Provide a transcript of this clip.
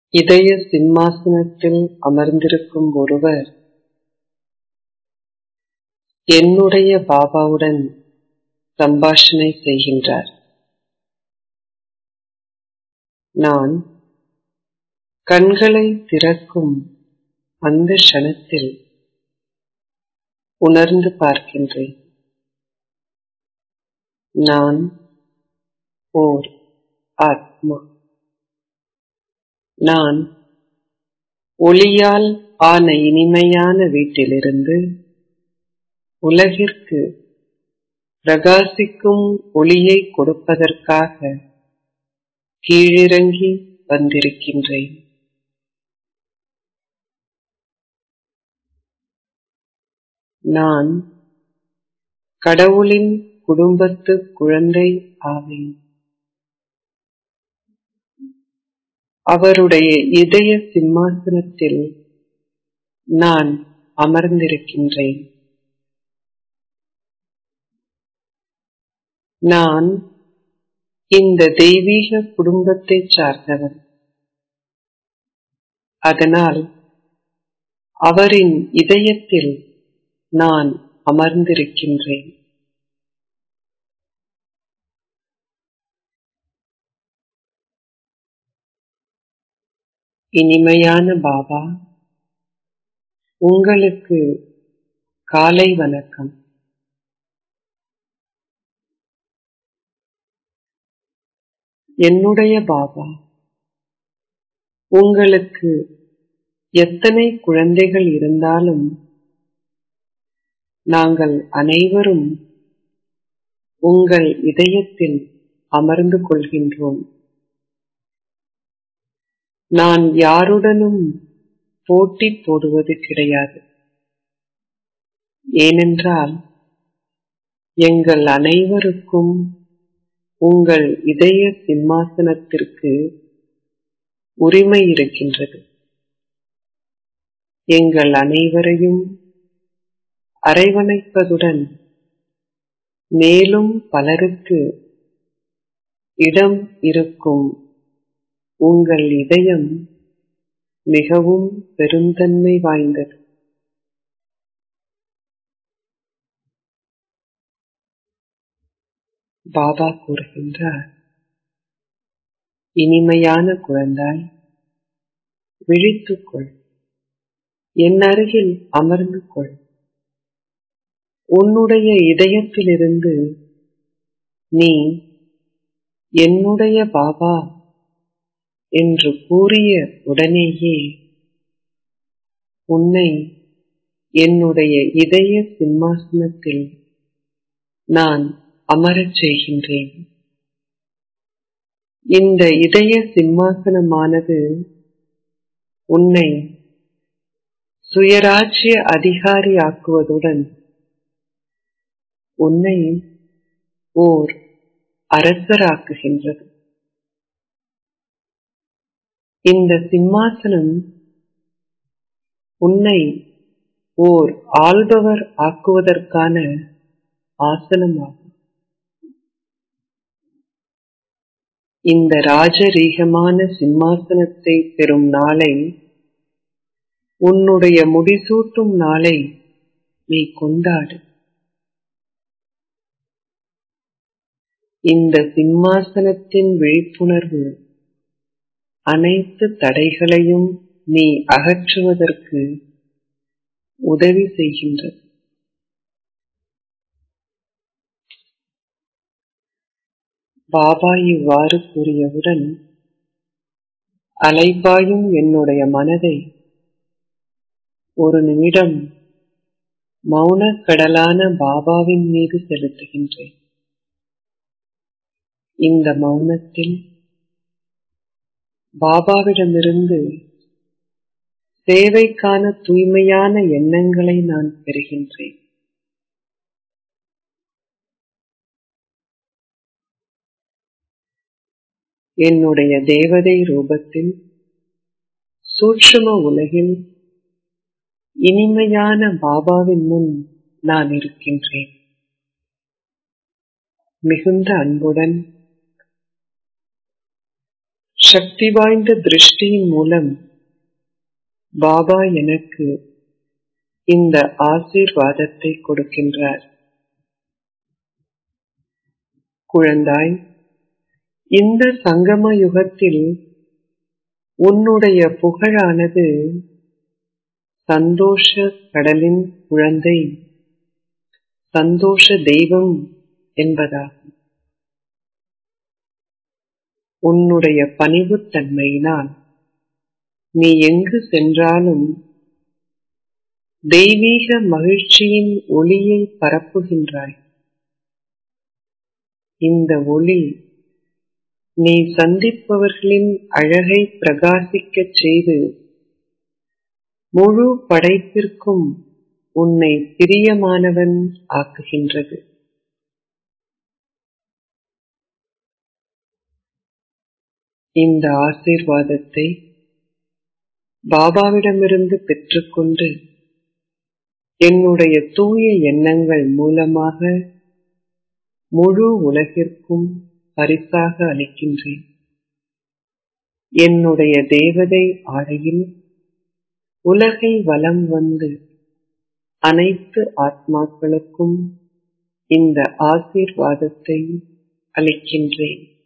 இதய சிம்மாசனத்தில் அமர்ந்திருக்கும் ஒருவர் என்னுடைய பாபாவுடன் சம்பாஷணை செய்கின்றார். நான் கண்களை திறக்கும் அந்த க்ஷணத்தில் உணர்ந்து பார்க்கின்றேன். நான் ஓர் ஆத்மா. நான் ஒளியால் ஆன இனிமையான வீட்டிலிருந்து உலகிற்கு பிரகாசிக்கும் ஒளியை கொடுப்பதற்காக கீழிறங்கி வந்திருக்கின்றேன். நான் கடவுளின் குடும்பத்து குழந்தை ஆவேன். அவருடைய இதய சிம்மாசனத்தில் நான் அமர்ந்திருக்கின்றேன். நான் இந்த தெய்வீக குடும்பத்தை சார்ந்தவன். அதனால் அவரின் இதயத்தில் நான் அமர்ந்திருக்கின்றேன். இனிமையான பாபா, உங்களுக்கு காலை வணக்கம். என்னுடைய பாபா, உங்களுக்கு எத்தனை குழந்தைகள் இருந்தாலும் நாங்கள் அனைவரும் உங்கள் இதயத்தில் அமர்ந்து கொள்கின்றோம். நான் யாருடனும் போட்டி போடுவது கிடையாது. ஏனென்றால் எங்கள் அனைவருக்கும் உங்கள் இதய சிம்மாசனத்திற்கு உரிமை இருக்கின்றது. எங்கள் அனைவரையும் அரவணைப்பதுடன் மேலும் பலருக்கு இடம் இருக்கும் உங்கள் இதயம் மிகவும் பெருந்தன்மை வாய்ந்தது. பாபா கூறுகின்றார், இனிமையான குழந்தாய், விழித்துக்கொள், என் அருகில் அமர்ந்து கொள். உன்னுடைய இதயத்திலிருந்து நீ என்னுடைய பாபா என்று கூறிய உடனேயே உன்னை என்னுடைய இதய சிம்மாசனத்தில் நான் அமரச் செய்கின்றேன். இந்த இதய சிம்மாசனமானது உன்னை சுயராஜ்ய அதிகாரி ஆக்குவதுடன் உன்னை ஓர் அரசராக்குகின்றது. இந்த சிம்மாசனம் உன்னை ஓர் ஆள்பவர் ஆக்குவதற்கான ஆசனமாகும். இந்த ராஜரீகமான சிம்மாசனத்தை பெறும் நாளை, உன்னுடைய முடிசூட்டும் நாளை நீ கொண்டாடு. இந்த சிம்மாசனத்தின் விழிப்புணர்வு அனைத்து தடைகளையும் நீ அகற்றுவதற்கு உதவி செய்கின்றது. பாபா இவ்வாறு கூறியவுடன் அலைபாயும் என்னுடைய மனதை ஒரு நிமிடம் மௌனக் கடலான பாபாவின் மீது செலுத்துகின்றேன். இந்த மௌனத்தில் பாபாவிடமிருந்து சேவைக்கான தூய்மையான எண்ணங்களை நான் பெறுகின்றேன். என்னுடைய தேவதை ரூபத்தில் சூட்சும உலகில் இனிமையான பாபாவின் முன் நான் இருக்கின்றேன். மிகுந்த அன்புடன் சக்தி வாய்ந்த திருஷ்டியின் மூலம் பாபா எனக்கு இந்த ஆசீர்வாதத்தை கொடுக்கின்றார். குழந்தாய், இந்த சங்கம யுகத்தில் உன்னுடைய புகழானது சந்தோஷ கடலின் குழந்தை, சந்தோஷ தெய்வம் என்பதாகும். உன்னுடைய பணிவுத்தன்மையினால் நீ எங்கு சென்றாலும் தெய்வீக மகிழ்ச்சியின் ஒளியை பரப்புகின்றாய். இந்த ஒளி நீ சந்திப்பவர்களின் அழகை பிரகாசிக்கச் செய்து முழு படைப்பிற்கும் உன்னை பிரியமானவன் ஆக்குகின்றது. இந்த ஆசீர்வாதத்தை பாபாவிடமிருந்து பெற்றுக்கொண்டு என்னுடைய தூய எண்ணங்கள் மூலமாக முழு உலகிற்கும் பரிசாக அளிக்கின்றேன். என்னுடைய தேவதை ஆடையில் உலகை வலம் வந்து அனைத்து ஆத்மாக்களுக்கும் இந்த ஆசீர்வாதத்தை அளிக்கின்றேன்.